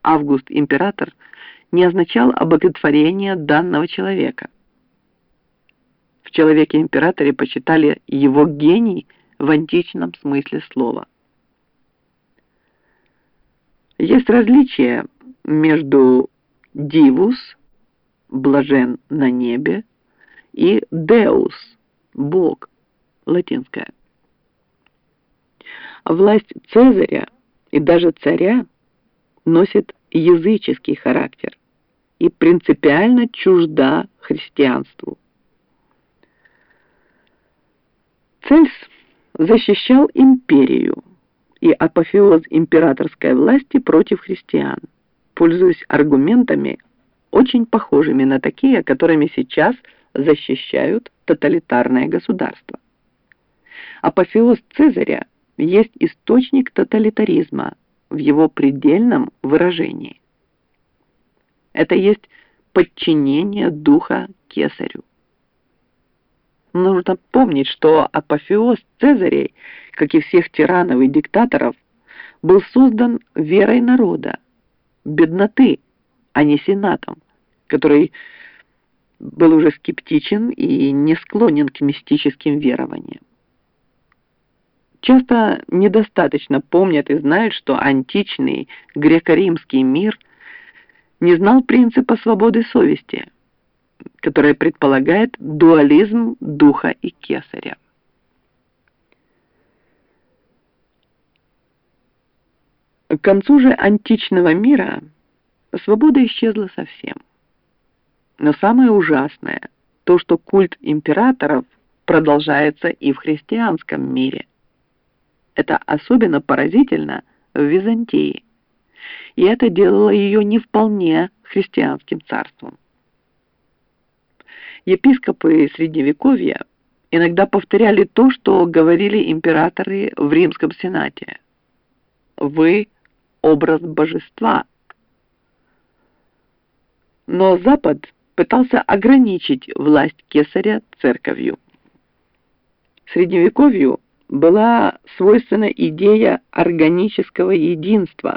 Август император не означал обоготворение данного человека. В человеке-императоре почитали его гений в античном смысле слова. Есть различие между «дивус» – «блажен на небе» и «деус» – «бог» – латинское. Власть Цезаря и даже царя носит языческий характер и принципиально чужда христианству. Цельс защищал империю и апофеоз императорской власти против христиан, пользуясь аргументами, очень похожими на такие, которыми сейчас защищают тоталитарное государство. Апофеоз Цезаря есть источник тоталитаризма в его предельном выражении. Это есть подчинение духа кесарю. Нужно помнить, что апофеоз Цезарей, как и всех тиранов и диктаторов, был создан верой народа, бедноты, а не сенатом, который был уже скептичен и не склонен к мистическим верованиям. Часто недостаточно помнят и знают, что античный греко-римский мир не знал принципа свободы совести, который предполагает дуализм духа и кесаря. К концу же античного мира свобода исчезла совсем. Но самое ужасное – то, что культ императоров продолжается и в христианском мире. Это особенно поразительно в Византии, и это делало ее не вполне христианским царством. Епископы Средневековья иногда повторяли то, что говорили императоры в Римском Сенате. «Вы – образ божества». Но Запад пытался ограничить власть кесаря церковью. Средневековью была свойственна идея органического единства.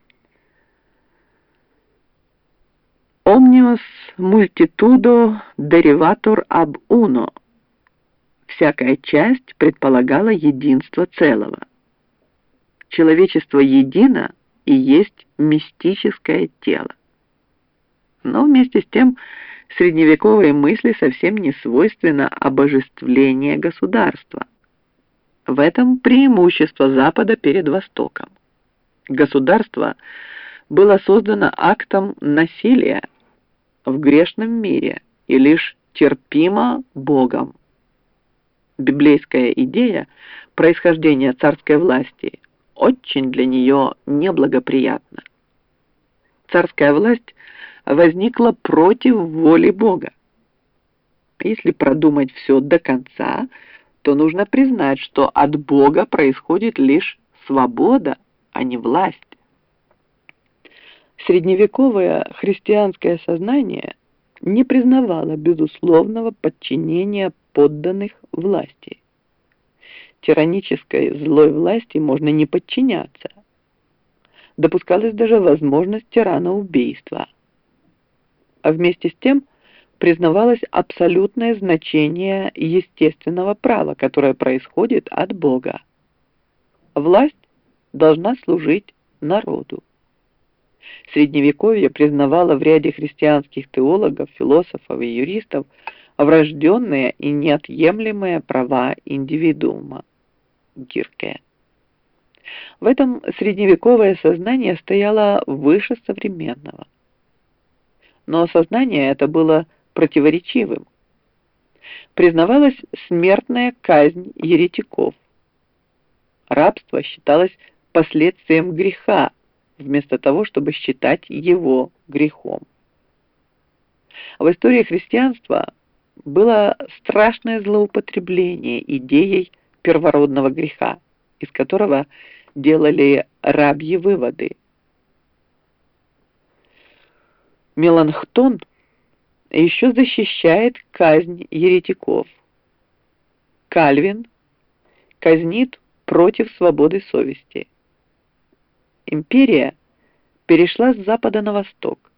«Omnius multitudo derivatur ab uno». Всякая часть предполагала единство целого. Человечество едино и есть мистическое тело. Но вместе с тем средневековой мысли совсем не свойственно обожествление государства. В этом преимущество Запада перед Востоком. Государство было создано актом насилия в грешном мире и лишь терпимо Богом. Библейская идея происхождения царской власти очень для нее неблагоприятна. Царская власть возникла против воли Бога. Если продумать все до конца, то нужно признать, что от Бога происходит лишь свобода, а не власть. Средневековое христианское сознание не признавало безусловного подчинения подданных власти. Тиранической злой власти можно не подчиняться. Допускалась даже возможность тираноубийства. А вместе с тем признавалось абсолютное значение естественного права, которое происходит от Бога. Власть должна служить народу. Средневековье признавало в ряде христианских теологов, философов и юристов врожденные и неотъемлемые права индивидуума. Гирке. В этом средневековое сознание стояло выше современного. Но сознание это было противоречивым. Признавалась смертная казнь еретиков. Рабство считалось последствием греха, вместо того, чтобы считать его грехом. В истории христианства было страшное злоупотребление идеей первородного греха, из которого делали рабьи выводы. Меланхтон еще защищает казнь еретиков. Кальвин казнит против свободы совести. Империя перешла с запада на восток.